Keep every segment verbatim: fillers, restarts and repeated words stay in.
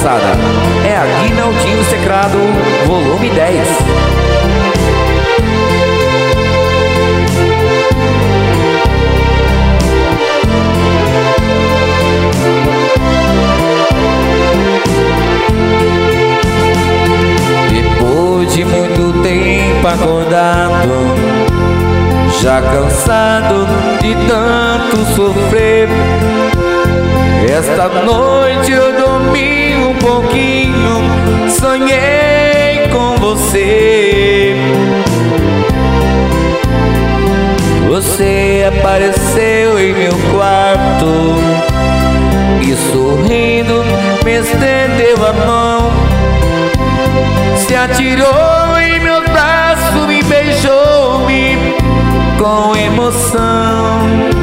moçada, é Aguinaldinho Secrado, volume dez. Depois de muito tempo acordado, já cansado de tanto sofrer, esta noite eu dormi um pouquinho, sonhei com você. Você apareceu em meu quarto e sorrindo me estendeu a mão, se atirou em meu braço e beijou-me com emoção.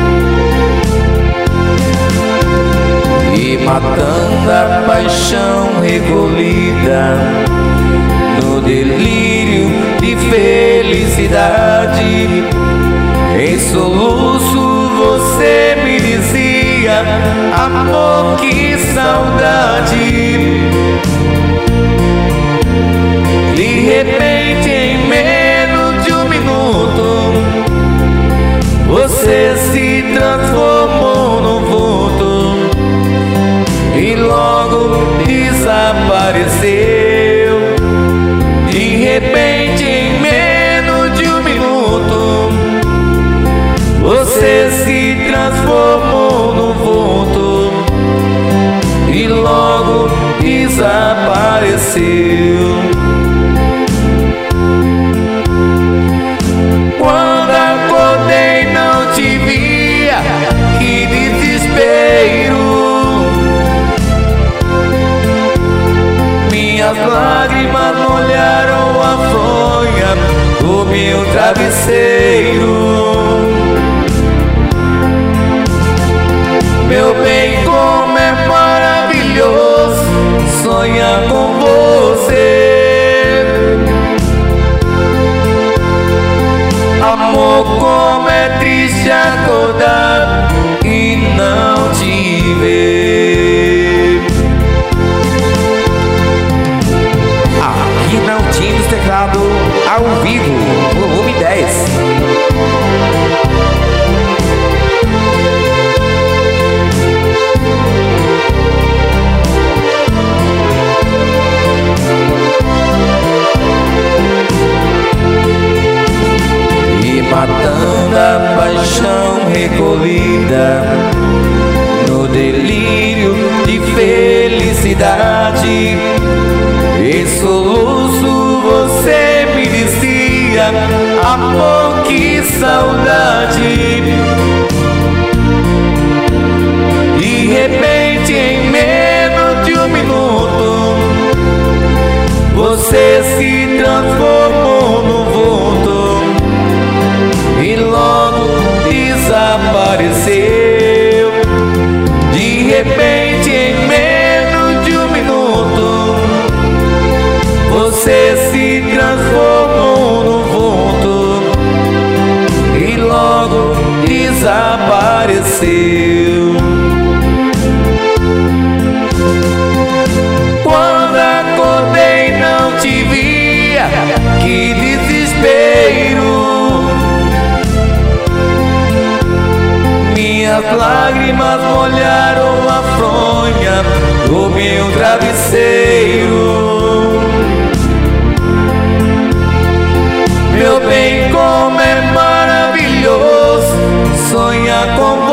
E matando a paixão recolhida no delírio de felicidade, em soluço você me dizia: amor, que saudade. De repente, em menos de um minuto, você se transformou num vulto e logo desapareceu. De repente, em menos de um minuto, você se transformou num vulto e logo desapareceu. Quando acordei não te via, que desespero. Minhas lágrimas molharam a fronha do meu travesseiro. Meu bem, como é maravilhoso sonhar com você. Amor, como é triste acordar e não te ver. Aguinaldinho Secrado, ao vivo, volume dez. Matando a paixão recolhida no delírio de felicidade, em soluço você me dizia: amor, que saudade. De repente, em menos de um minuto, você se transformou num vulto e logo desapareceu. De repente, em menos de um minuto, você se transformou num vulto e logo desapareceu. Quando acordei não te via, que desespero. Minhas lágrimas molharam a fronha do meu travesseiro. Meu bem, como é maravilhoso sonhar com você.